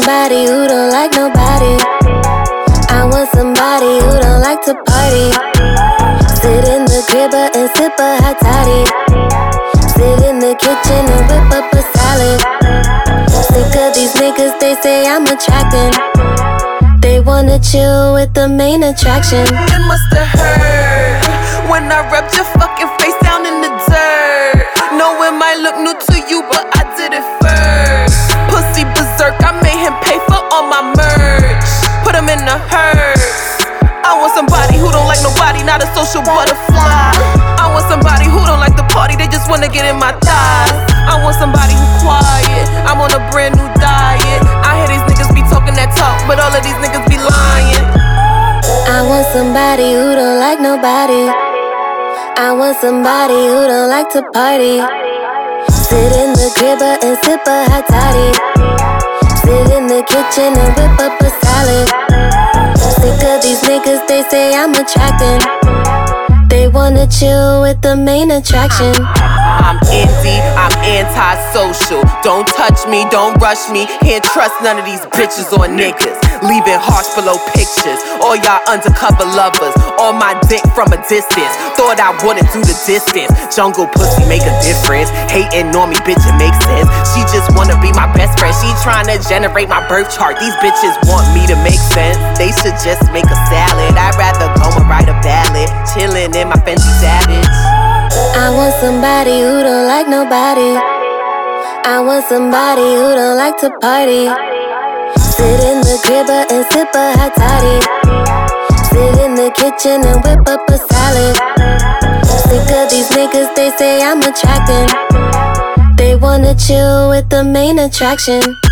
somebody who don't like nobody. I want somebody who don't like to party. Sit in the crib and sip a hot toddy. Sit in the kitchen and whip up a salad. Sick of these niggas, they say I'm attracting. They wanna chill with the main attraction. It musta hurt when I rubbed your fucking face down in the dirt. Know it might look new to you, but I did it first. Pussy berserk, I made him pay for all my merch. Put him in the hearse. I want somebody who don't like nobody, not a social butterfly. I want somebody who don't like the party, they just wanna get in my thighs. I want somebody who quiet, I'm on a brand new diet. I hear these niggas be talking that talk, but all of these niggas be lying. I want somebody who don't like nobody. I want somebody who don't like to party. Sit in the crib and sip a hot toddy. Sit in the kitchen and whip up a salad. Sick of these niggas, they say I'm attracting. They wanna chill with the main attraction. I'm indie, I'm anti-social. Don't touch me, don't rush me. Can't trust none of these bitches or niggas. Leaving hearts below pictures. All y'all undercover lovers. On my dick from a distance. Thought I wouldn't do the distance. Jungle pussy make a difference. Hating on me, bitch, it makes sense. She just wanna be my best friend. She tryna generate my birth chart. These bitches want me to make sense. They should just make a salad. I'd rather go and write a ballad. Chillin' in my Fenty Savage. I want somebody who don't like nobody. I want somebody who don't like to party. Sit in the crib and sip a hot toddy. Sit in the kitchen and whip up a salad. Sick of these niggas, they say I'm attracting. They wanna chill with the main attraction.